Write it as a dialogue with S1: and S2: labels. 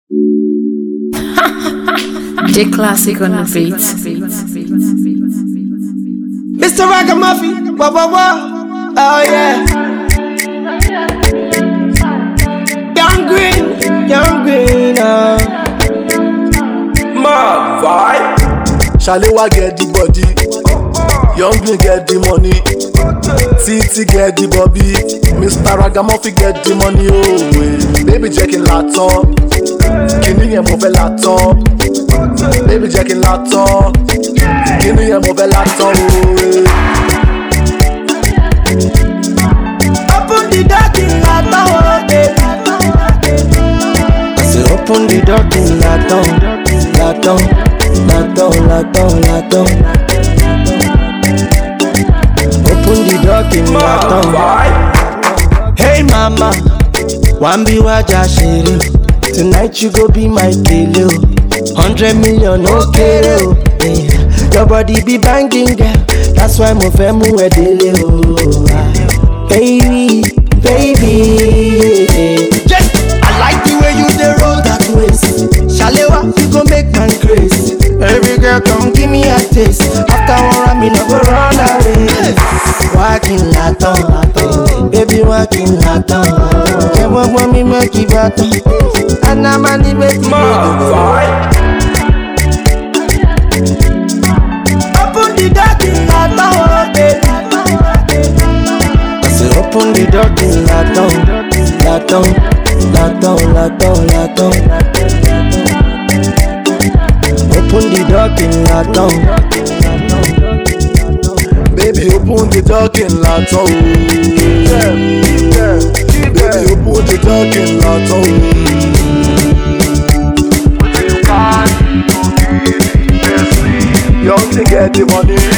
S1: J Classic on the beat.
S2: Mr. Ragamuffin, wah wah wah, oh yeah. Young green,
S3: Mad vibe. Shalewa get the body, Young Green get the money, Titi get the bobby, Mr. Ragamuffin get the money. Oh, baby jacking laton, kini yẹn mo fẹ́ laton, baby jacking laton, kini yẹn mo fẹ́ laton.
S2: open the door till laton, baby. I say open the door till laton, laton, laton, laton, laton. Open the door till laton. Hey mama, wambi waja shiri. Tonight you go be my kilo. 100 million okay oh. Yeah. Your body be banging girl. That's why mo fẹ́ mú ẹ délé oh. Baby, baby. I like the way you dey roll that waist. Shalewa, you go make man crazy. Every girl come give me a taste. After one round, me no go run away. Walking laton, baby walking laton. Jẹ́ gbogbo mi make you baton. And I'm an ibet. Open the door till laton, baby. I say open the door till laton, laton, laton, laton, laton. Open the door till laton.
S3: Baby open the door till laton. Baby open the door till laton. Young to get the money,